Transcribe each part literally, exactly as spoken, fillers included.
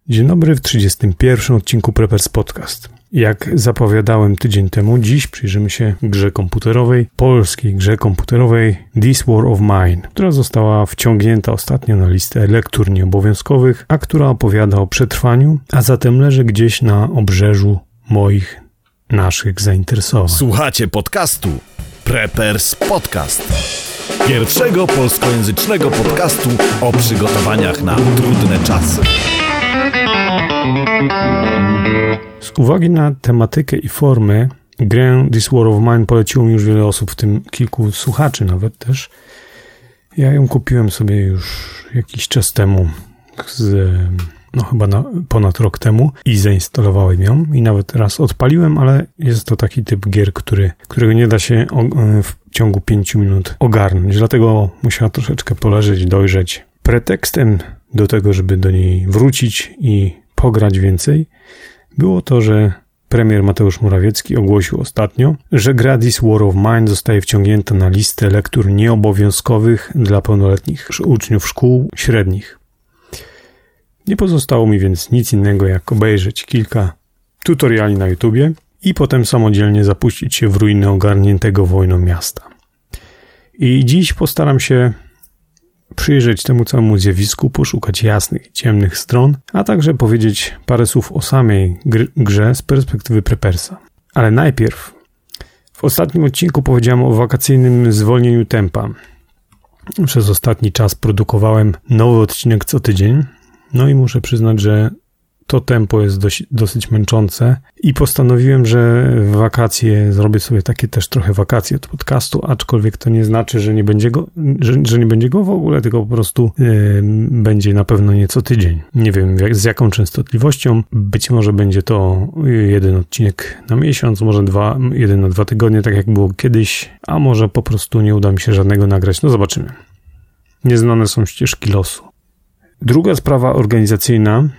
Dzień dobry w trzydziestym pierwszym odcinku Preppers Podcast. Jak zapowiadałem tydzień temu, dziś przyjrzymy się grze komputerowej, polskiej grze komputerowej This War of Mine, która została wciągnięta ostatnio na listę lektur nieobowiązkowych, a która opowiada o przetrwaniu, a zatem leży gdzieś na obrzeżu moich, naszych zainteresowań. Słuchacie podcastu Preppers Podcast. Pierwszego polskojęzycznego podcastu o przygotowaniach na trudne czasy. Z uwagi na tematykę i formę, grę This War of Mine poleciło mi już wiele osób, w tym kilku słuchaczy nawet też. Ja ją kupiłem sobie już jakiś czas temu, z, no chyba na, ponad rok temu i zainstalowałem ją i nawet raz odpaliłem, ale jest to taki typ gier, który, którego nie da się o, w ciągu pięciu minut ogarnąć, dlatego musiała troszeczkę poleżeć, dojrzeć. Pretekstem do tego, żeby do niej wrócić i pograć więcej, było to, że premier Mateusz Morawiecki ogłosił ostatnio, że gra This War of Mine zostaje wciągnięta na listę lektur nieobowiązkowych dla pełnoletnich uczniów szkół średnich. Nie pozostało mi więc nic innego, jak obejrzeć kilka tutoriali na YouTubie i potem samodzielnie zapuścić się w ruiny ogarniętego wojną miasta. I dziś postaram się przyjrzeć temu całemu zjawisku, poszukać jasnych i ciemnych stron, a także powiedzieć parę słów o samej gr- grze z perspektywy preppersa. Ale najpierw, w ostatnim odcinku powiedziałem o wakacyjnym zwolnieniu tempa. Przez ostatni czas produkowałem nowy odcinek co tydzień, no i muszę przyznać, że to tempo jest dość, dosyć męczące i postanowiłem, że w wakacje zrobię sobie takie też trochę wakacje od podcastu, aczkolwiek to nie znaczy, że nie będzie go, że, że nie będzie go w ogóle, tylko po prostu yy, będzie na pewno nie co tydzień. Nie wiem jak, z jaką częstotliwością, być może będzie to jeden odcinek na miesiąc, może dwa, jeden na dwa tygodnie, tak jak było kiedyś, a może po prostu nie uda mi się żadnego nagrać, no zobaczymy. Nieznane są ścieżki losu. Druga sprawa organizacyjna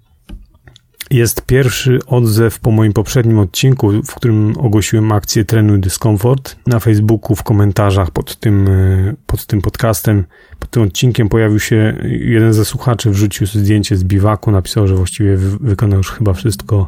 jest pierwszy odzew po moim poprzednim odcinku, w którym ogłosiłem akcję Trenuj Dyskomfort. Na Facebooku w komentarzach pod tym, pod tym podcastem, pod tym odcinkiem pojawił się jeden ze słuchaczy, wrzucił zdjęcie z biwaku, napisał, że właściwie wykonał już chyba wszystko,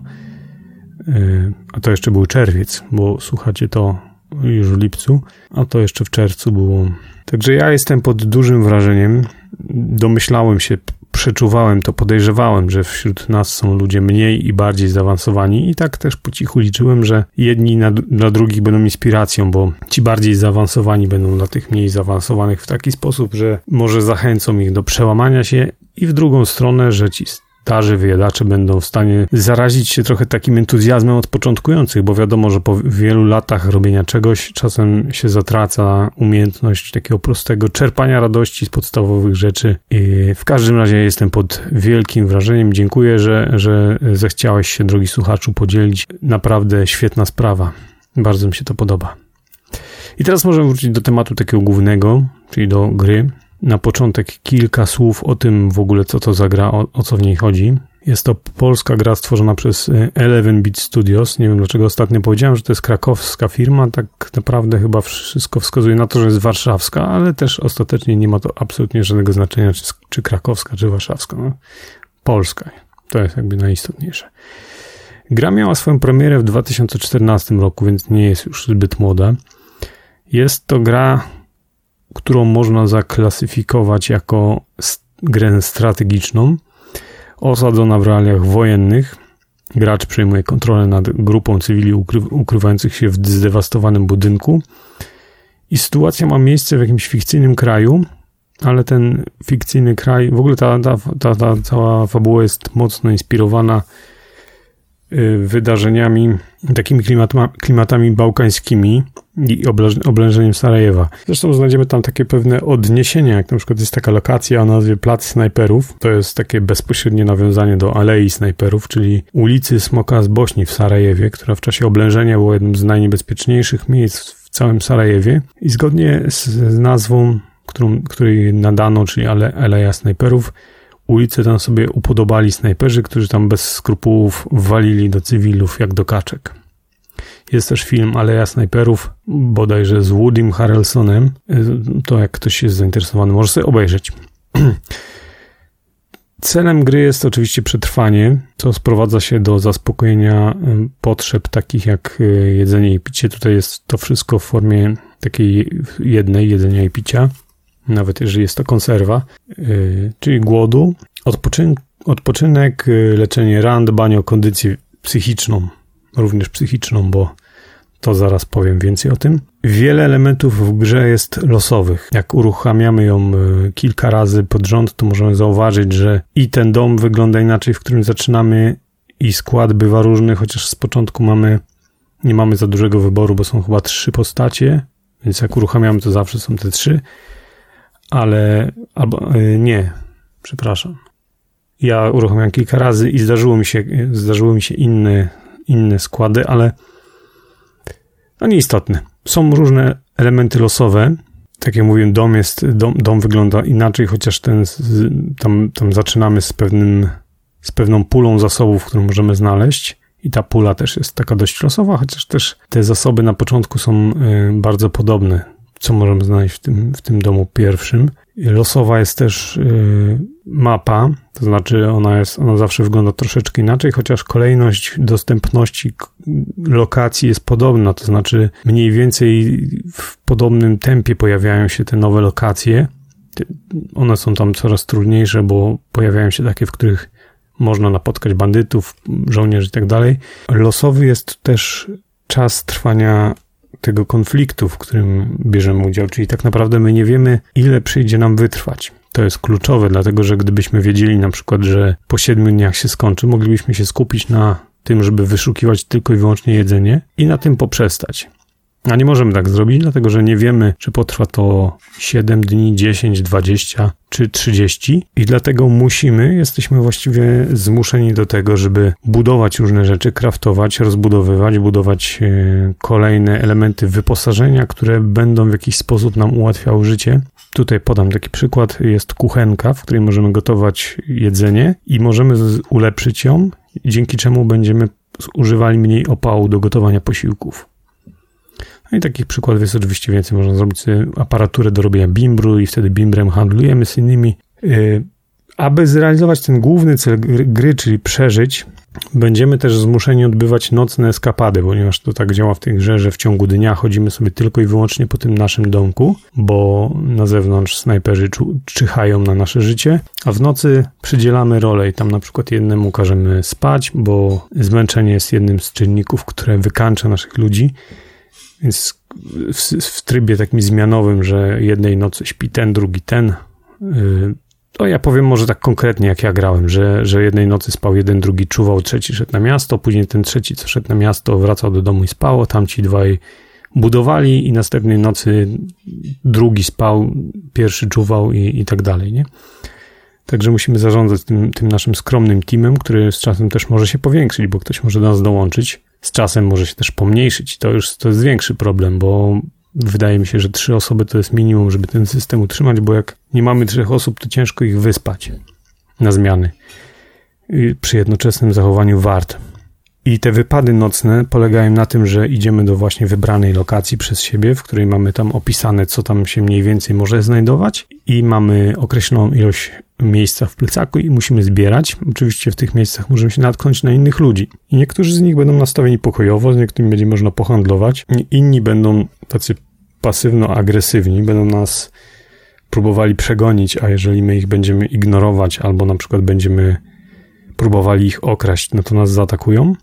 a to jeszcze był czerwiec, bo słuchacie to już w lipcu, a to jeszcze w czerwcu było. Także ja jestem pod dużym wrażeniem, domyślałem się, przeczuwałem to, podejrzewałem, że wśród nas są ludzie mniej i bardziej zaawansowani i tak też po cichu liczyłem, że jedni na, dla drugich będą inspiracją, bo ci bardziej zaawansowani będą dla tych mniej zaawansowanych w taki sposób, że może zachęcą ich do przełamania się i w drugą stronę, że ci starzy wyjadacze będą w stanie zarazić się trochę takim entuzjazmem od początkujących, bo wiadomo, że po wielu latach robienia czegoś czasem się zatraca umiejętność takiego prostego czerpania radości z podstawowych rzeczy. I w każdym razie jestem pod wielkim wrażeniem. Dziękuję, że, że zechciałeś się, drogi słuchaczu, podzielić. Naprawdę świetna sprawa. Bardzo mi się to podoba. I teraz możemy wrócić do tematu takiego głównego, czyli do gry. Na początek kilka słów o tym w ogóle, co to za gra, o, o co w niej chodzi. Jest to polska gra stworzona przez Eleven Beat Studios. Nie wiem, dlaczego ostatnio powiedziałem, że to jest krakowska firma. Tak naprawdę chyba wszystko wskazuje na to, że jest warszawska, ale też ostatecznie nie ma to absolutnie żadnego znaczenia, czy, czy krakowska, czy warszawska. No, polska. To jest jakby najistotniejsze. Gra miała swoją premierę w dwa tysiące czternastym roku, więc nie jest już zbyt młoda. Jest to gra, którą można zaklasyfikować jako grę strategiczną, osadzona w realiach wojennych. Gracz przejmuje kontrolę nad grupą cywili ukry- ukrywających się w zdewastowanym budynku i sytuacja ma miejsce w jakimś fikcyjnym kraju, ale ten fikcyjny kraj, w ogóle ta, ta, ta, ta cała fabuła jest mocno inspirowana wydarzeniami, takimi klimatami, klimatami bałkańskimi i oblężeniem Sarajewa. Zresztą znajdziemy tam takie pewne odniesienia, jak na przykład jest taka lokacja o nazwie Plac Snajperów. To jest takie bezpośrednie nawiązanie do Alei Snajperów, czyli ulicy Smoka z Bośni w Sarajewie, która w czasie oblężenia była jednym z najniebezpieczniejszych miejsc w całym Sarajewie. I zgodnie z, z nazwą, którą, której nadano, czyli Ale, Aleja Snajperów, ulice tam sobie upodobali snajperzy, którzy tam bez skrupułów walili do cywilów jak do kaczek. Jest też film Aleja Snajperów, bodajże z Woodym Harrelsonem. To jak ktoś jest zainteresowany, może sobie obejrzeć. Celem gry jest oczywiście przetrwanie, co sprowadza się do zaspokojenia potrzeb takich jak jedzenie i picie. Tutaj jest to wszystko w formie takiej jednej, jedzenia i picia, nawet jeżeli jest to konserwa, czyli głodu, odpoczyn- odpoczynek, leczenie ran, dbanie o kondycję psychiczną, również psychiczną, bo to zaraz powiem więcej o tym. Wiele elementów w grze jest losowych. Jak uruchamiamy ją kilka razy pod rząd, to możemy zauważyć, że i ten dom wygląda inaczej, w którym zaczynamy, i skład bywa różny, chociaż z początku mamy, nie mamy za dużego wyboru, bo są chyba trzy postacie, więc jak uruchamiamy, to zawsze są te trzy, ale albo nie, przepraszam. Ja uruchamiam kilka razy i zdarzyło mi się, zdarzyło mi się inne, inne składy, ale no nieistotne. Są różne elementy losowe. Tak jak mówiłem, dom jest, dom, dom wygląda inaczej, chociaż ten, tam, tam zaczynamy z pewnym, z pewną pulą zasobów, którą możemy znaleźć. I ta pula też jest taka dość losowa, chociaż też te zasoby na początku są y, bardzo podobne, co możemy znaleźć w tym, w tym domu pierwszym. Losowa jest też y, mapa, to znaczy ona jest, ona zawsze wygląda troszeczkę inaczej, chociaż kolejność dostępności lokacji jest podobna, to znaczy mniej więcej w podobnym tempie pojawiają się te nowe lokacje. One są tam coraz trudniejsze, bo pojawiają się takie, w których można napotkać bandytów, żołnierzy i tak dalej. Losowy jest też czas trwania tego konfliktu, w którym bierzemy udział, czyli tak naprawdę my nie wiemy, ile przyjdzie nam wytrwać. To jest kluczowe, dlatego że gdybyśmy wiedzieli na przykład, że po siedmiu dniach się skończy, moglibyśmy się skupić na tym, żeby wyszukiwać tylko i wyłącznie jedzenie i na tym poprzestać. A nie możemy tak zrobić, dlatego że nie wiemy, czy potrwa to siedem dni, dziesięć, dwadzieścia czy trzydzieści i dlatego musimy, jesteśmy właściwie zmuszeni do tego, żeby budować różne rzeczy, craftować, rozbudowywać, budować kolejne elementy wyposażenia, które będą w jakiś sposób nam ułatwiały życie. Tutaj podam taki przykład, jest kuchenka, w której możemy gotować jedzenie i możemy ulepszyć ją, dzięki czemu będziemy używali mniej opału do gotowania posiłków. No i takich przykładów jest oczywiście więcej. Można zrobić sobie aparaturę do robienia bimbru i wtedy bimbrem handlujemy z innymi. Yy, aby zrealizować ten główny cel gry, czyli przeżyć, będziemy też zmuszeni odbywać nocne eskapady, ponieważ to tak działa w tej grze, że w ciągu dnia chodzimy sobie tylko i wyłącznie po tym naszym domku, bo na zewnątrz snajperzy czyhają na nasze życie, a w nocy przydzielamy rolę i tam na przykład jednemu każemy spać, bo zmęczenie jest jednym z czynników, które wykańcza naszych ludzi. Więc w, w trybie takim zmianowym, że jednej nocy śpi ten, drugi ten, yy, to ja powiem może tak konkretnie, jak ja grałem, że, że jednej nocy spał jeden, drugi czuwał, trzeci szedł na miasto, później ten trzeci, co szedł na miasto, wracał do domu i spał, tamci dwaj budowali i następnej nocy drugi spał, pierwszy czuwał i, i tak dalej, nie? Także musimy zarządzać tym, tym naszym skromnym teamem, który z czasem też może się powiększyć, bo ktoś może do nas dołączyć. Z czasem może się też pomniejszyć. To już to jest większy problem, bo wydaje mi się, że trzy osoby to jest minimum, żeby ten system utrzymać, bo jak nie mamy trzech osób, to ciężko ich wyspać na zmiany przy jednoczesnym zachowaniu wart. I te wypady nocne polegają na tym, że idziemy do właśnie wybranej lokacji przez siebie, w której mamy tam opisane, co tam się mniej więcej może znajdować i mamy określoną ilość miejsca w plecaku i musimy zbierać. Oczywiście w tych miejscach możemy się natknąć na innych ludzi. I niektórzy z nich będą nastawieni pokojowo, z niektórymi będzie można pohandlować. Inni będą tacy pasywno-agresywni, będą nas próbowali przegonić, a jeżeli my ich będziemy ignorować albo na przykład będziemy próbowali ich okraść, no to nas zaatakują.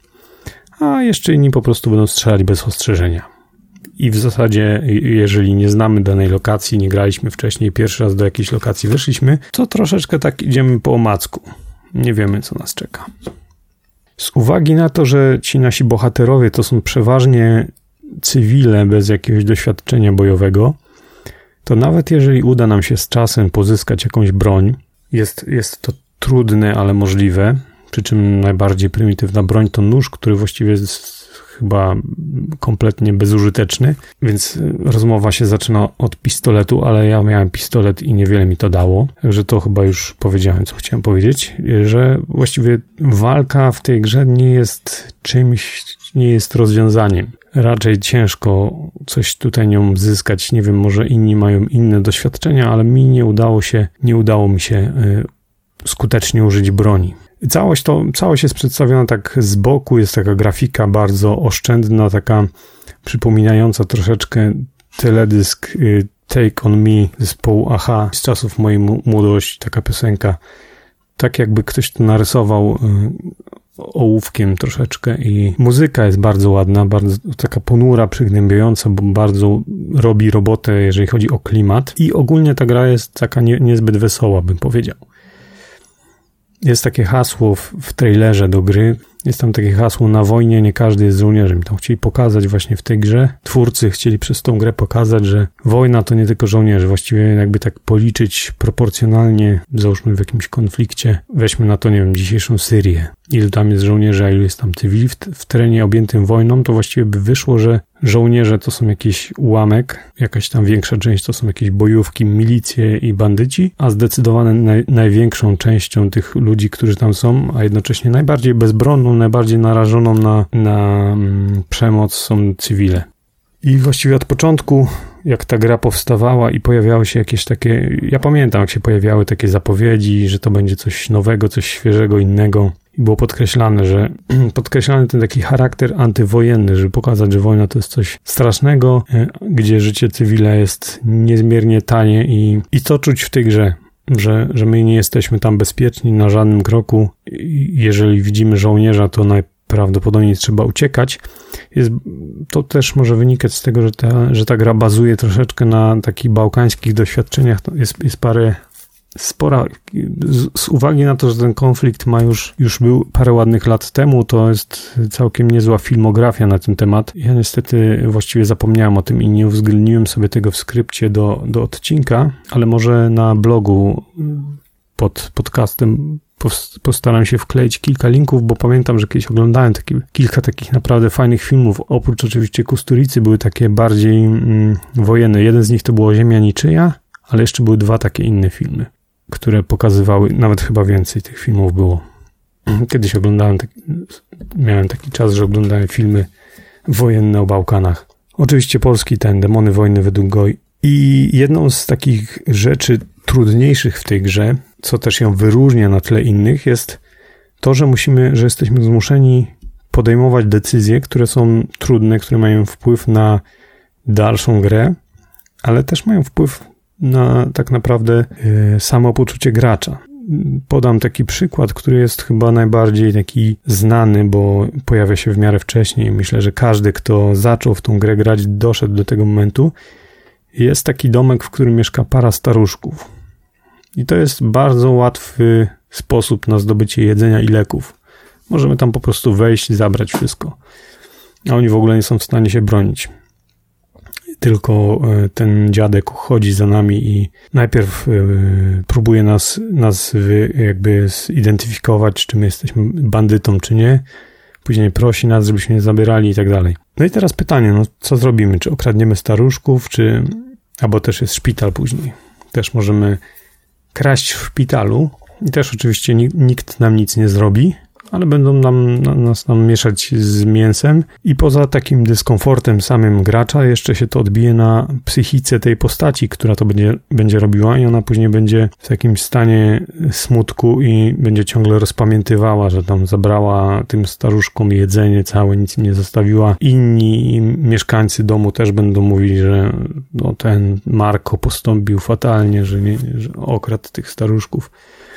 A jeszcze inni po prostu będą strzelać bez ostrzeżenia. I w zasadzie, jeżeli nie znamy danej lokacji, nie graliśmy wcześniej, pierwszy raz do jakiejś lokacji weszliśmy, to troszeczkę tak idziemy po omacku. Nie wiemy, co nas czeka. Z uwagi na to, że ci nasi bohaterowie to są przeważnie cywile bez jakiegoś doświadczenia bojowego, to nawet jeżeli uda nam się z czasem pozyskać jakąś broń, jest, jest to trudne, ale możliwe. Przy czym najbardziej prymitywna broń to nóż, który właściwie jest chyba kompletnie bezużyteczny, więc rozmowa się zaczyna od pistoletu, ale ja miałem pistolet i niewiele mi to dało, także to chyba już powiedziałem, co chciałem powiedzieć, że właściwie walka w tej grze nie jest czymś, nie jest rozwiązaniem. Raczej ciężko coś tutaj nią zyskać, nie wiem, może inni mają inne doświadczenia, ale mi nie udało się, nie udało mi się skutecznie użyć broni. Całość, to, całość jest przedstawiona tak z boku, jest taka grafika bardzo oszczędna, taka przypominająca troszeczkę teledysk Take On Me zespołu Aha z czasów mojej młodości, taka piosenka. Tak jakby ktoś to narysował ołówkiem troszeczkę i muzyka jest bardzo ładna, bardzo taka ponura, przygnębiająca, bo bardzo robi robotę, jeżeli chodzi o klimat i ogólnie ta gra jest taka nie, niezbyt wesoła, bym powiedział. Jest takie hasło w, w trailerze do gry, jest tam takie hasło: na wojnie nie każdy jest żołnierzem. Tam chcieli pokazać właśnie w tej grze, twórcy chcieli przez tą grę pokazać, że wojna to nie tylko żołnierze, właściwie jakby tak policzyć proporcjonalnie, załóżmy w jakimś konflikcie, weźmy na to, nie wiem, dzisiejszą Syrię, ilu tam jest żołnierzy, a ilu jest tam cywili w, w terenie objętym wojną, to właściwie by wyszło, że żołnierze to są jakiś ułamek, jakaś tam większa część to są jakieś bojówki, milicje i bandyci, a zdecydowanie naj, największą częścią tych ludzi, którzy tam są, a jednocześnie najbardziej bezbronną, najbardziej narażoną na, na mm, przemoc są cywile. I właściwie od początku, jak ta gra powstawała i pojawiały się jakieś takie, ja pamiętam, jak się pojawiały takie zapowiedzi, że to będzie coś nowego, coś świeżego, innego. I było podkreślane, że podkreślany ten taki charakter antywojenny, żeby pokazać, że wojna to jest coś strasznego, gdzie życie cywila jest niezmiernie tanie i, i to czuć w tej grze, że, że my nie jesteśmy tam bezpieczni na żadnym kroku. Jeżeli widzimy żołnierza, to najprawdopodobniej trzeba uciekać. Jest, to też może wynikać z tego, że ta, że ta gra bazuje troszeczkę na takich bałkańskich doświadczeniach. Jest, jest parę spora, z, z uwagi na to, że ten konflikt ma już, już był parę ładnych lat temu, to jest całkiem niezła filmografia na ten temat. Ja niestety właściwie zapomniałem o tym i nie uwzględniłem sobie tego w skrypcie do, do odcinka, ale może na blogu pod podcastem postaram się wkleić kilka linków, bo pamiętam, że kiedyś oglądałem taki, kilka takich naprawdę fajnych filmów. Oprócz oczywiście Kusturicy były takie bardziej mm, wojenne. Jeden z nich to było Ziemia niczyja, ale jeszcze były dwa takie inne filmy, które pokazywały, nawet chyba więcej tych filmów było. Kiedyś oglądałem, taki, miałem taki czas, że oglądałem filmy wojenne o Bałkanach. Oczywiście polski ten, Demony wojny według Goi. I jedną z takich rzeczy trudniejszych w tej grze, co też ją wyróżnia na tle innych, jest to, że musimy, że jesteśmy zmuszeni podejmować decyzje, które są trudne, które mają wpływ na dalszą grę, ale też mają wpływ na tak naprawdę y, samopoczucie gracza. Podam taki przykład, który jest chyba najbardziej taki znany, bo pojawia się w miarę wcześniej. Myślę, że każdy, kto zaczął w tą grę grać, doszedł do tego momentu. Jest taki domek, w którym mieszka para staruszków. I to jest bardzo łatwy sposób na zdobycie jedzenia i leków. Możemy tam po prostu wejść i zabrać wszystko. A oni w ogóle nie są w stanie się bronić. Tylko ten dziadek chodzi za nami i najpierw próbuje nas, nas jakby zidentyfikować, czy my jesteśmy bandytą, czy nie. Później prosi nas, żebyśmy nie zabierali i tak dalej. No i teraz pytanie, no co zrobimy? Czy okradniemy staruszków, czy... Albo też jest szpital później. Też możemy kraść w szpitalu i też oczywiście nikt nam nic nie zrobi, ale będą nam, nas nam mieszać z mięsem i poza takim dyskomfortem samym gracza jeszcze się to odbije na psychice tej postaci, która to będzie, będzie robiła i ona później będzie w jakimś stanie smutku i będzie ciągle rozpamiętywała, że tam zabrała tym staruszkom jedzenie całe, nic im nie zostawiła. Inni mieszkańcy domu też będą mówić, że no, ten Marko postąpił fatalnie, że, nie, że okradł tych staruszków.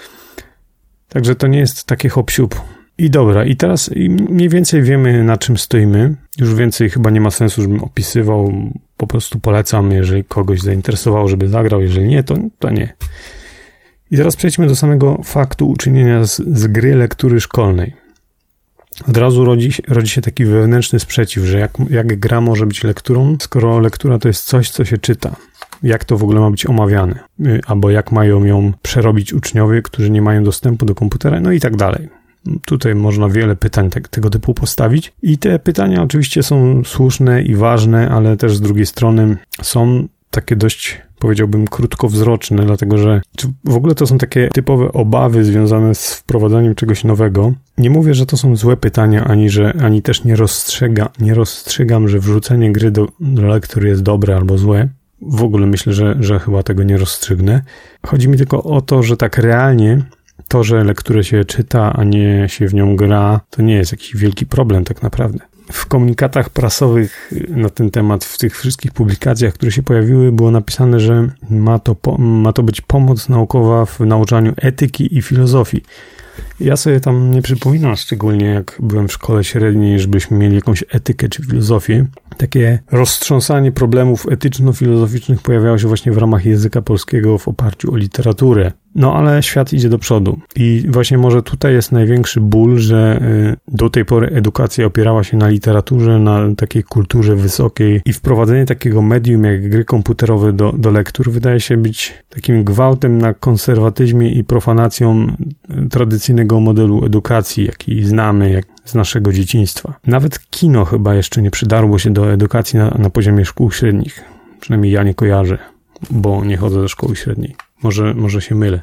Także to nie jest takie hop-siup. I dobra, i teraz mniej więcej wiemy, na czym stoimy. Już więcej chyba nie ma sensu, żebym opisywał. Po prostu polecam, jeżeli kogoś zainteresowało, żeby zagrał. Jeżeli nie, to, to nie. I teraz przejdźmy do samego faktu uczynienia z, z gry lektury szkolnej. Od razu rodzi, rodzi się taki wewnętrzny sprzeciw, że jak, jak gra może być lekturą, skoro lektura to jest coś, co się czyta. Jak to w ogóle ma być omawiane? Albo jak mają ją przerobić uczniowie, którzy nie mają dostępu do komputera, no i tak dalej. Tutaj można wiele pytań te, tego typu postawić i te pytania oczywiście są słuszne i ważne, ale też z drugiej strony są takie dość, powiedziałbym, krótkowzroczne, dlatego że czy w ogóle to są takie typowe obawy związane z wprowadzaniem czegoś nowego. Nie mówię, że to są złe pytania, ani że ani też nie rozstrzega, nie rozstrzygam, że wrzucenie gry do, do lektury jest dobre albo złe. W ogóle myślę, że, że chyba tego nie rozstrzygnę. Chodzi mi tylko o to, że tak realnie to, że lekturę się czyta, a nie się w nią gra, to nie jest jakiś wielki problem tak naprawdę. W komunikatach prasowych na ten temat, w tych wszystkich publikacjach, które się pojawiły, było napisane, że ma to, po, ma to być pomoc naukowa w nauczaniu etyki i filozofii. Ja sobie tam nie przypominam szczególnie, jak byłem w szkole średniej, żebyśmy mieli jakąś etykę czy filozofię. Takie roztrząsanie problemów etyczno-filozoficznych pojawiało się właśnie w ramach języka polskiego w oparciu o literaturę. No ale świat idzie do przodu i właśnie może tutaj jest największy ból, że do tej pory edukacja opierała się na literaturze, na takiej kulturze wysokiej i wprowadzenie takiego medium jak gry komputerowe do, do lektur wydaje się być takim gwałtem na konserwatyzmie i profanacją tradycyjnego modelu edukacji, jaki znamy jak z naszego dzieciństwa. Nawet kino chyba jeszcze nie przydarło się do edukacji na, na poziomie szkół średnich. Przynajmniej ja nie kojarzę, bo nie chodzę do szkoły średniej. Może, może się mylę.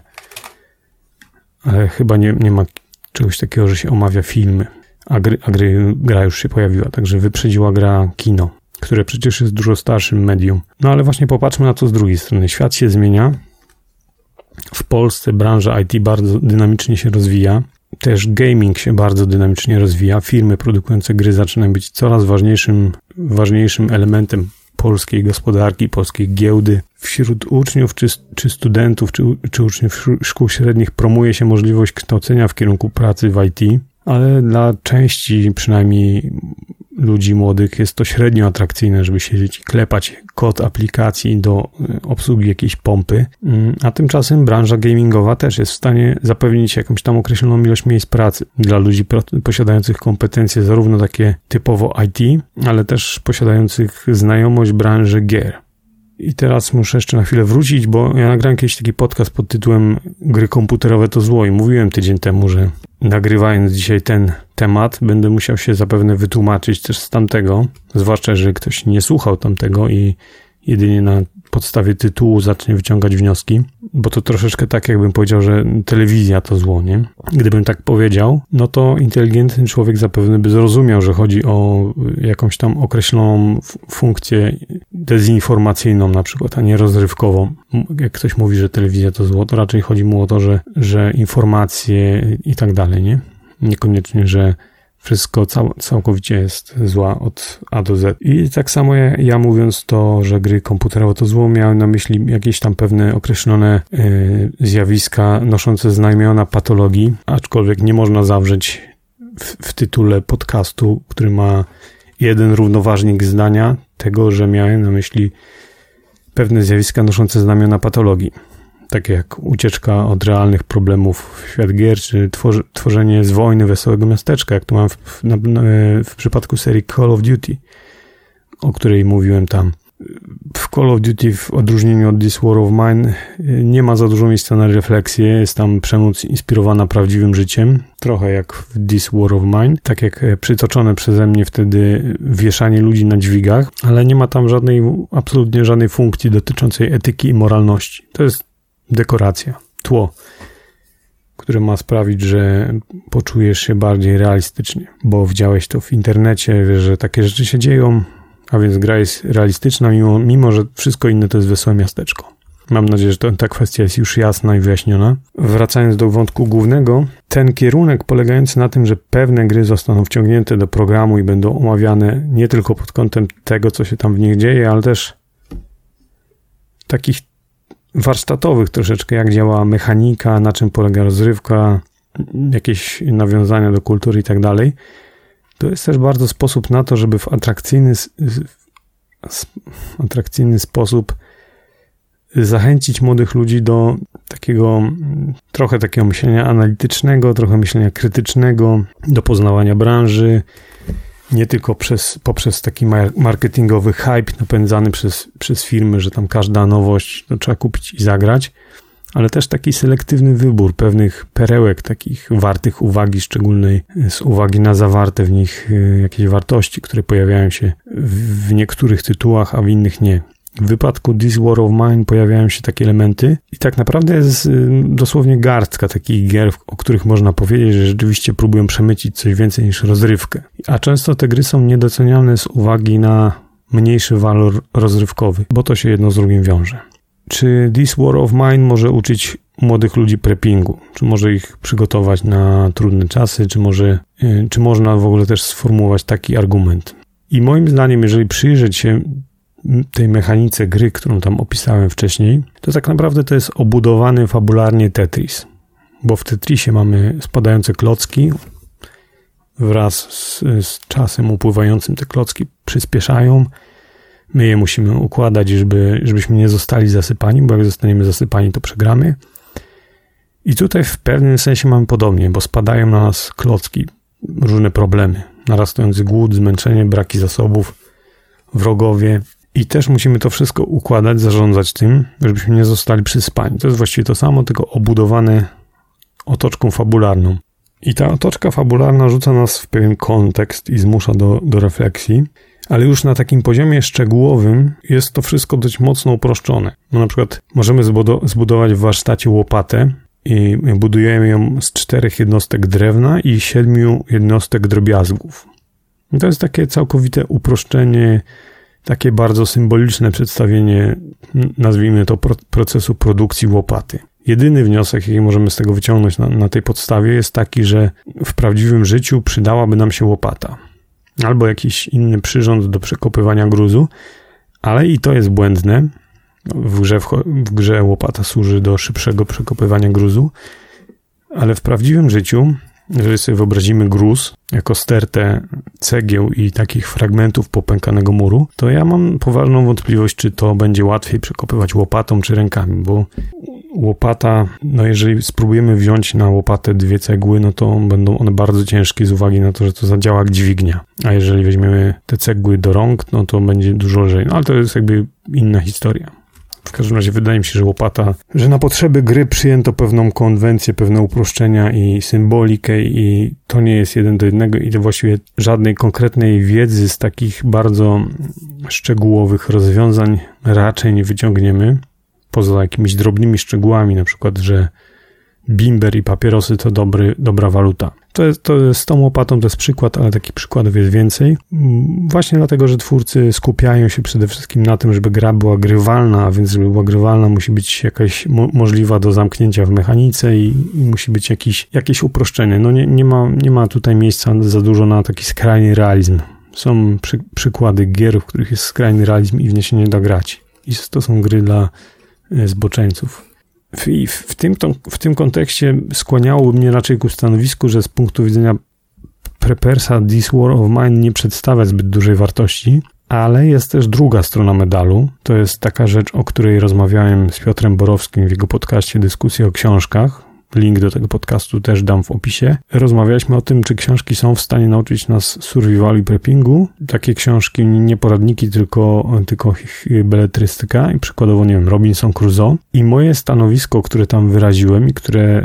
Ale chyba nie, nie ma czegoś takiego, że się omawia filmy. A, gry, a gry, gra już się pojawiła, także wyprzedziła gra kino, które przecież jest dużo starszym medium. No ale właśnie popatrzmy na to z drugiej strony. Świat się zmienia. W Polsce branża I T bardzo dynamicznie się rozwija. Też gaming się bardzo dynamicznie rozwija. Firmy produkujące gry zaczynają być coraz ważniejszym, ważniejszym elementem polskiej gospodarki, polskiej giełdy. Wśród uczniów czy, czy studentów, czy, czy uczniów szkół średnich promuje się możliwość kształcenia w kierunku pracy w I T, ale dla części przynajmniej ludzi młodych jest to średnio atrakcyjne, żeby siedzieć i klepać kod aplikacji do obsługi jakiejś pompy, a tymczasem branża gamingowa też jest w stanie zapewnić jakąś tam określoną ilość miejsc pracy dla ludzi posiadających kompetencje zarówno takie typowo I T, ale też posiadających znajomość branży gier. I teraz muszę jeszcze na chwilę wrócić, bo ja nagrałem kiedyś taki podcast pod tytułem Gry komputerowe to zło i mówiłem tydzień temu, że nagrywając dzisiaj ten temat będę musiał się zapewne wytłumaczyć też z tamtego, zwłaszcza, że ktoś nie słuchał tamtego i jedynie na podstawie tytułu zacznie wyciągać wnioski, bo to troszeczkę tak, jakbym powiedział, że telewizja to zło, nie? Gdybym tak powiedział, no to inteligentny człowiek zapewne by zrozumiał, że chodzi o jakąś tam określoną funkcję dezinformacyjną na przykład, a nie rozrywkową. Jak ktoś mówi, że telewizja to zło, to raczej chodzi mu o to, że, że informacje i tak dalej, nie? Niekoniecznie, że wszystko cał, całkowicie jest zła od A do Z. I tak samo ja, ja mówiąc to, że gry komputerowe to zło, miałem na myśli jakieś tam pewne określone y, zjawiska noszące znamiona patologii, aczkolwiek nie można zawrzeć w, w tytule podcastu, który ma jeden równoważnik zdania, tego, że miałem na myśli pewne zjawiska noszące znamiona patologii. Takie jak ucieczka od realnych problemów w świat gier, czy tworzy, tworzenie z wojny wesołego miasteczka, jak to mam w, w, na, w przypadku serii Call of Duty, o której mówiłem tam. W Call of Duty, w odróżnieniu od This War of Mine, nie ma za dużo miejsca na refleksję, jest tam przemoc inspirowana prawdziwym życiem, trochę jak w This War of Mine, tak jak przytoczone przeze mnie wtedy wieszanie ludzi na dźwigach, ale nie ma tam żadnej, absolutnie żadnej funkcji dotyczącej etyki i moralności. To jest dekoracja, tło, które ma sprawić, że poczujesz się bardziej realistycznie, bo widziałeś to w internecie, wiesz, że takie rzeczy się dzieją, a więc gra jest realistyczna, mimo, mimo że wszystko inne to jest wesołe miasteczko. Mam nadzieję, że to, ta kwestia jest już jasna i wyjaśniona. Wracając do wątku głównego, ten kierunek polegający na tym, że pewne gry zostaną wciągnięte do programu i będą omawiane nie tylko pod kątem tego, co się tam w nich dzieje, ale też takich warsztatowych troszeczkę, jak działa mechanika, na czym polega rozrywka, jakieś nawiązania do kultury i tak dalej. To jest też bardzo sposób na to, żeby w atrakcyjny, atrakcyjny sposób zachęcić młodych ludzi do takiego, trochę takiego myślenia analitycznego, trochę myślenia krytycznego, do poznawania branży, nie tylko przez, poprzez taki marketingowy hype napędzany przez, przez firmy, że tam każda nowość to trzeba kupić i zagrać, ale też taki selektywny wybór pewnych perełek, takich wartych uwagi szczególnej, z uwagi na zawarte w nich jakieś wartości, które pojawiają się w niektórych tytułach, a w innych nie. W wypadku This War of Mine pojawiają się takie elementy i tak naprawdę jest dosłownie garstka takich gier, o których można powiedzieć, że rzeczywiście próbują przemycić coś więcej niż rozrywkę. A często te gry są niedoceniane z uwagi na mniejszy walor rozrywkowy, bo to się jedno z drugim wiąże. Czy This War of Mine może uczyć młodych ludzi preppingu? Czy może ich przygotować na trudne czasy, czy może, czy można w ogóle też sformułować taki argument? I moim zdaniem, jeżeli przyjrzeć się tej mechanice gry, którą tam opisałem wcześniej, to tak naprawdę to jest obudowany fabularnie Tetris. Bo w Tetrisie mamy spadające klocki, wraz z, z czasem upływającym te klocki przyspieszają. My je musimy układać, żeby, żebyśmy nie zostali zasypani, bo jak zostaniemy zasypani, to przegramy. I tutaj w pewnym sensie mamy podobnie, bo spadają na nas klocki, różne problemy. Narastający głód, zmęczenie, braki zasobów, wrogowie. I też musimy to wszystko układać, zarządzać tym, żebyśmy nie zostali przyspani. To jest właściwie to samo, tylko obudowane otoczką fabularną. I ta otoczka fabularna rzuca nas w pewien kontekst i zmusza do, do refleksji, ale już na takim poziomie szczegółowym jest to wszystko dość mocno uproszczone. No na przykład możemy zbudo- zbudować w warsztacie łopatę i budujemy ją z czterech jednostek drewna i siedmiu jednostek drobiazgów. I to jest takie całkowite uproszczenie, takie bardzo symboliczne przedstawienie, nazwijmy to, pro- procesu produkcji łopaty. Jedyny wniosek, jaki możemy z tego wyciągnąć na, na tej podstawie, jest taki, że w prawdziwym życiu przydałaby nam się łopata. Albo jakiś inny przyrząd do przekopywania gruzu, ale i to jest błędne. W grze, w, w grze łopata służy do szybszego przekopywania gruzu, ale w prawdziwym życiu, jeżeli sobie wyobrazimy gruz jako stertę cegieł i takich fragmentów popękanego muru, to ja mam poważną wątpliwość, czy to będzie łatwiej przekopywać łopatą czy rękami, bo łopata, no jeżeli spróbujemy wziąć na łopatę dwie cegły, no to będą one bardzo ciężkie z uwagi na to, że to zadziała jak dźwignia. A jeżeli weźmiemy te cegły do rąk, no to będzie dużo lżej. No ale to jest jakby inna historia. W każdym razie wydaje mi się, że łopata, że na potrzeby gry przyjęto pewną konwencję, pewne uproszczenia i symbolikę i to nie jest jeden do jednego i to właściwie żadnej konkretnej wiedzy z takich bardzo szczegółowych rozwiązań raczej nie wyciągniemy. Poza jakimiś drobnymi szczegółami, na przykład, że bimber i papierosy to dobry, dobra waluta. To jest, to jest z tą łopatą, to jest przykład, ale takich przykładów jest więcej. Właśnie dlatego, że twórcy skupiają się przede wszystkim na tym, żeby gra była grywalna, a więc żeby była grywalna, musi być jakaś mo- możliwa do zamknięcia w mechanice i, i musi być jakiś, jakieś uproszczenie. No nie, nie ma, nie ma tutaj miejsca za dużo na taki skrajny realizm. Są przy, przykłady gier, w których jest skrajny realizm i w nie się nie da grać. I to są gry dla zboczeńców. W, w, tym, to, w tym kontekście skłaniałoby mnie raczej ku stanowisku, że z punktu widzenia Preppersa This War of Mine nie przedstawia zbyt dużej wartości, ale jest też druga strona medalu. To jest taka rzecz, o której rozmawiałem z Piotrem Borowskim w jego podcaście Dyskusje o książkach. Link do tego podcastu też dam w opisie. Rozmawialiśmy o tym, czy książki są w stanie nauczyć nas survivalu i preppingu. Takie książki, nie poradniki, tylko, tylko beletrystyka i przykładowo, nie wiem, Robinson Crusoe. I moje stanowisko, które tam wyraziłem i które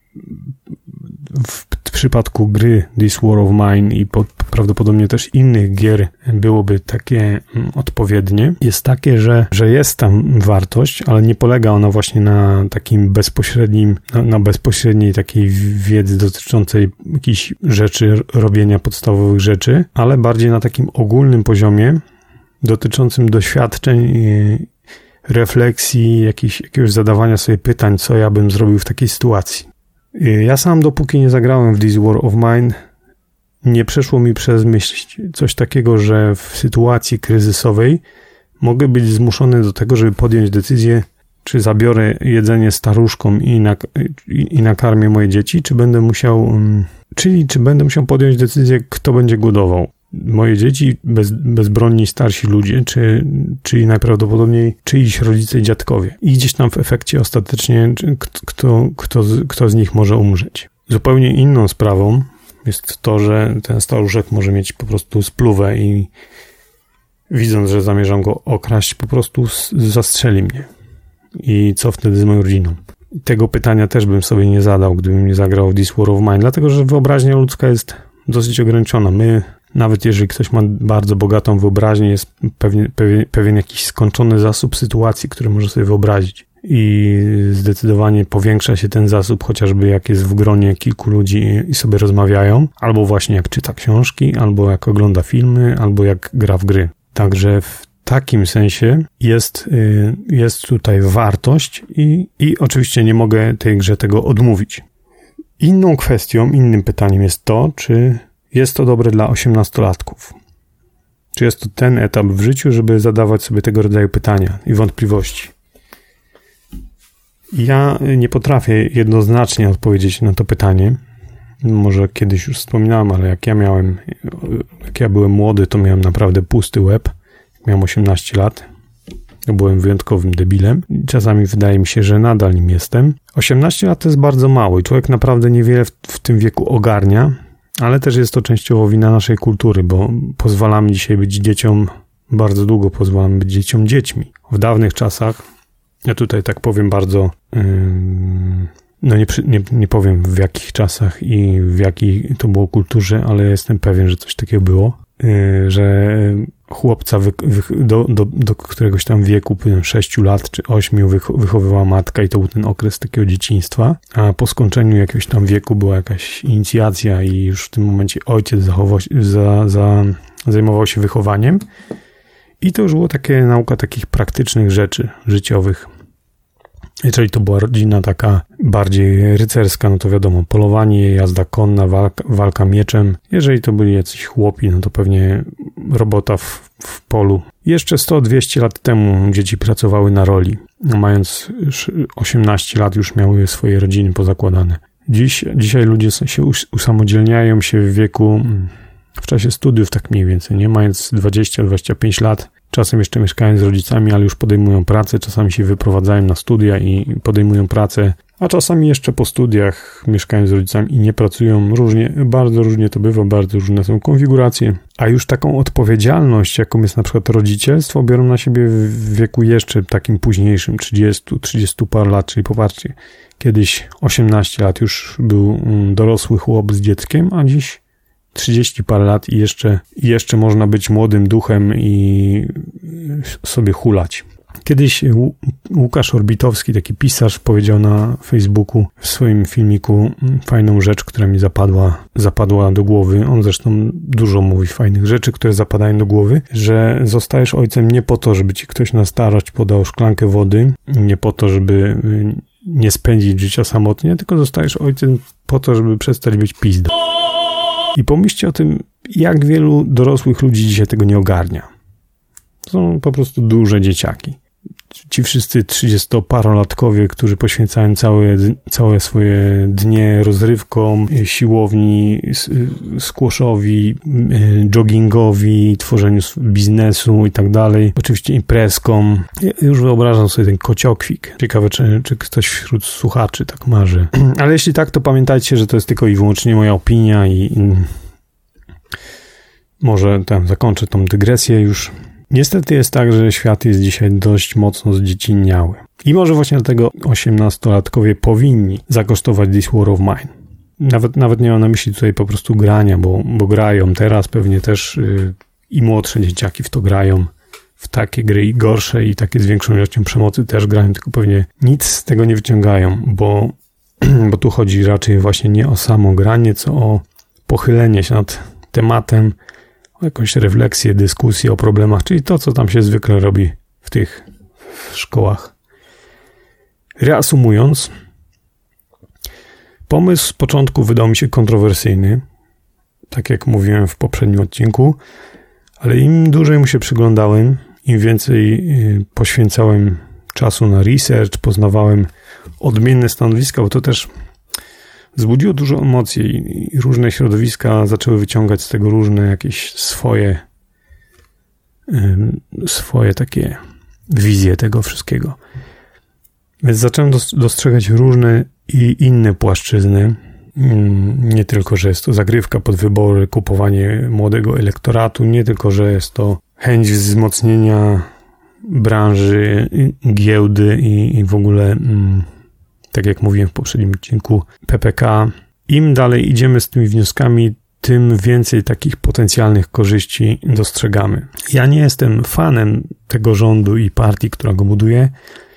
w przypadku gry This War of Mine i pod, prawdopodobnie też innych gier byłoby takie odpowiednie, jest takie, że, że jest tam wartość, ale nie polega ona właśnie na takim bezpośrednim, na, na bezpośredniej takiej wiedzy dotyczącej jakichś rzeczy, robienia podstawowych rzeczy, ale bardziej na takim ogólnym poziomie dotyczącym doświadczeń, refleksji, jakiś, jakiegoś zadawania sobie pytań, co ja bym zrobił w takiej sytuacji. Ja sam, dopóki nie zagrałem w This War of Mine, nie przeszło mi przez myśl coś takiego, że w sytuacji kryzysowej mogę być zmuszony do tego, żeby podjąć decyzję, czy zabiorę jedzenie staruszkom i, nak- i nakarmię moje dzieci, czy będę musiał, czyli czy będę musiał podjąć decyzję, kto będzie głodował. Moje dzieci, bez, bezbronni starsi ludzie, czy, czyli najprawdopodobniej czyjś rodzice i dziadkowie. I gdzieś tam w efekcie ostatecznie kto, kto, kto z nich może umrzeć. Zupełnie inną sprawą jest to, że ten staruszek może mieć po prostu spluwę i widząc, że zamierzam go okraść, po prostu zastrzeli mnie. I co wtedy z moją rodziną? Tego pytania też bym sobie nie zadał, gdybym nie zagrał w This War of Mine, dlatego że wyobraźnia ludzka jest dosyć ograniczona. My, nawet jeżeli ktoś ma bardzo bogatą wyobraźnię, jest pewien, pewien, pewien jakiś skończony zasób sytuacji, który może sobie wyobrazić. I zdecydowanie powiększa się ten zasób, chociażby jak jest w gronie kilku ludzi i sobie rozmawiają, albo właśnie jak czyta książki, albo jak ogląda filmy, albo jak gra w gry. Także w takim sensie jest, jest tutaj wartość i, i oczywiście nie mogę tej grze tego odmówić. Inną kwestią, innym pytaniem jest to, czy jest to dobre dla osiemnastolatków. Czy jest to ten etap w życiu, żeby zadawać sobie tego rodzaju pytania i wątpliwości. Ja nie potrafię jednoznacznie odpowiedzieć na to pytanie. Może kiedyś już wspominałem, ale jak ja miałem, jak ja byłem młody, to miałem naprawdę pusty łeb. Miałem osiemnaście lat. Byłem wyjątkowym debilem. Czasami wydaje mi się, że nadal nim jestem. osiemnaście lat to jest bardzo mało i człowiek naprawdę niewiele w, w tym wieku ogarnia, ale też jest to częściowo wina naszej kultury, bo pozwalamy dzisiaj być dzieciom, bardzo długo pozwalamy być dzieciom dziećmi. W dawnych czasach, ja tutaj tak powiem bardzo, yy, no nie, nie, nie powiem w jakich czasach i w jakiej to było kulturze, ale jestem pewien, że coś takiego było, yy, że chłopca wy, wy, do, do, do któregoś tam wieku, sześciu lat czy ośmiu wychowywała matka i to był ten okres takiego dzieciństwa, a po skończeniu jakiegoś tam wieku była jakaś inicjacja i już w tym momencie ojciec zachował, za, za, zajmował się wychowaniem i to już było takie nauka takich praktycznych rzeczy życiowych. Jeżeli to była rodzina taka bardziej rycerska, no to wiadomo, polowanie, jazda konna, walka, walka mieczem. Jeżeli to byli jacyś chłopi, no to pewnie robota w, w polu. Jeszcze sto dwieście lat temu dzieci pracowały na roli. Mając osiemnaście lat już miały swoje rodziny pozakładane. Dziś, dzisiaj ludzie się usamodzielniają się w wieku, w czasie studiów tak mniej więcej, nie? Mając dwadzieścia dwadzieścia pięć lat. Czasem jeszcze mieszkają z rodzicami, ale już podejmują pracę, czasami się wyprowadzają na studia i podejmują pracę, a czasami jeszcze po studiach mieszkają z rodzicami i nie pracują. Różnie, bardzo różnie to bywa, bardzo różne są konfiguracje. A już taką odpowiedzialność, jaką jest na przykład rodzicielstwo, biorą na siebie w wieku jeszcze takim późniejszym, trzydziestu, trzydziestu par lat, czyli popatrzcie, kiedyś osiemnaście lat już był dorosły chłop z dzieckiem, a dziś trzydzieści parę lat i jeszcze, jeszcze można być młodym duchem i sobie hulać. Kiedyś Łukasz Orbitowski, taki pisarz, powiedział na Facebooku w swoim filmiku fajną rzecz, która mi zapadła, zapadła do głowy. On zresztą dużo mówi fajnych rzeczy, które zapadają do głowy, że zostajesz ojcem nie po to, żeby ci ktoś na starość podał szklankę wody, nie po to, żeby nie spędzić życia samotnie, tylko zostajesz ojcem po to, żeby przestać być pizdą. I pomyślcie o tym, jak wielu dorosłych ludzi dzisiaj tego nie ogarnia. To są po prostu duże dzieciaki. Ci wszyscy trzydziestoparolatkowie, którzy poświęcają całe, całe swoje dnie rozrywkom, siłowni, squashowi, joggingowi, tworzeniu biznesu i tak dalej. Oczywiście imprezkom. Ja już wyobrażam sobie ten kociokwik. Ciekawe, czy, czy ktoś wśród słuchaczy tak marzy. Ale jeśli tak, to pamiętajcie, że to jest tylko i wyłącznie moja opinia i, i może tam zakończę tą dygresję już. Niestety jest tak, że świat jest dzisiaj dość mocno zdziecinniały. I może właśnie dlatego osiemnastolatkowie powinni zakosztować This War of Mine. Nawet, nawet nie mam na myśli tutaj po prostu grania, bo, bo grają teraz, pewnie też yy, i młodsze dzieciaki w to grają, w takie gry i gorsze i takie z większą ilością przemocy też grają, tylko pewnie nic z tego nie wyciągają, bo, bo tu chodzi raczej właśnie nie o samo granie, co o pochylenie się nad tematem, o jakąś refleksję, dyskusję o problemach, czyli to, co tam się zwykle robi w tych szkołach. Reasumując, pomysł z początku wydał mi się kontrowersyjny, tak jak mówiłem w poprzednim odcinku, ale im dłużej mu się przyglądałem, im więcej poświęcałem czasu na research, poznawałem odmienne stanowiska, bo to też wzbudziło dużo emocji i różne środowiska zaczęły wyciągać z tego różne jakieś swoje swoje takie wizje tego wszystkiego. Więc zacząłem dostrzegać różne i inne płaszczyzny. Nie tylko, że jest to zagrywka pod wybory, kupowanie młodego elektoratu, nie tylko, że jest to chęć wzmocnienia branży, giełdy i, i w ogóle tak jak mówiłem w poprzednim odcinku, P P K. Im dalej idziemy z tymi wnioskami, tym więcej takich potencjalnych korzyści dostrzegamy. Ja nie jestem fanem tego rządu i partii, która go buduje,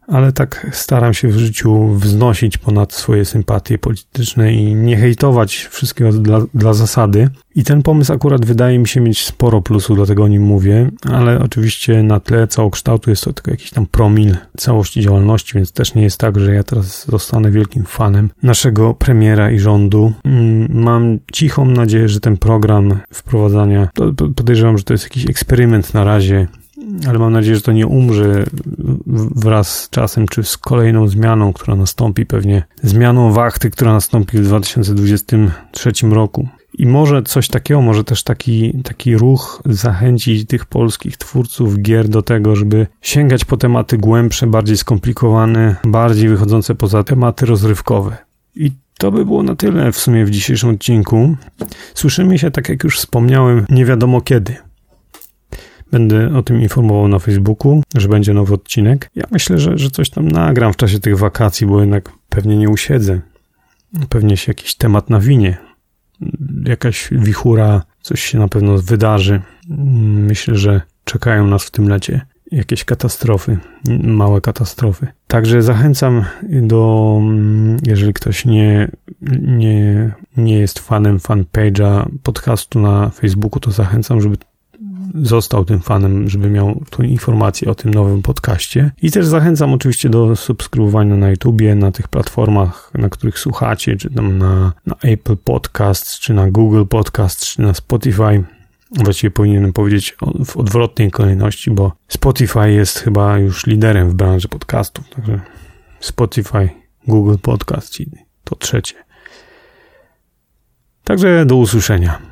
ale tak staram się w życiu wznosić ponad swoje sympatie polityczne i nie hejtować wszystkiego dla, dla zasady. I ten pomysł akurat wydaje mi się mieć sporo plusów, dlatego o nim mówię, ale oczywiście na tle całokształtu jest to tylko jakiś tam promil całości działalności, więc też nie jest tak, że ja teraz zostanę wielkim fanem naszego premiera i rządu. Mam cichą nadzieję, że ten program wprowadzania, podejrzewam, że to jest jakiś eksperyment na razie, ale mam nadzieję, że to nie umrze wraz z czasem, czy z kolejną zmianą, która nastąpi, pewnie zmianą wachty, która nastąpi w dwa tysiące dwudziestym trzecim roku. I może coś takiego, może też taki, taki ruch zachęci tych polskich twórców gier do tego, żeby sięgać po tematy głębsze, bardziej skomplikowane, bardziej wychodzące poza tematy rozrywkowe. I to by było na tyle w sumie w dzisiejszym odcinku. Słyszymy się, tak jak już wspomniałem, nie wiadomo kiedy. Będę o tym informował na Facebooku, że będzie nowy odcinek. Ja myślę, że, że coś tam nagram w czasie tych wakacji, bo jednak pewnie nie usiedzę. Pewnie się jakiś temat nawinie. Jakaś wichura, coś się na pewno wydarzy. Myślę, że czekają nas w tym lecie jakieś katastrofy, małe katastrofy. Także zachęcam do, jeżeli ktoś nie, nie, nie jest fanem fanpage'a podcastu na Facebooku, to zachęcam, żeby został tym fanem, żeby miał tą informację o tym nowym podcaście. I też zachęcam oczywiście do subskrybowania na YouTubie, na tych platformach, na których słuchacie, czy tam na, na Apple Podcasts, czy na Google Podcasts, czy na Spotify. Właściwie powinienem powiedzieć w odwrotnej kolejności, bo Spotify jest chyba już liderem w branży podcastów. Także Spotify, Google Podcast i to trzecie. Także do usłyszenia.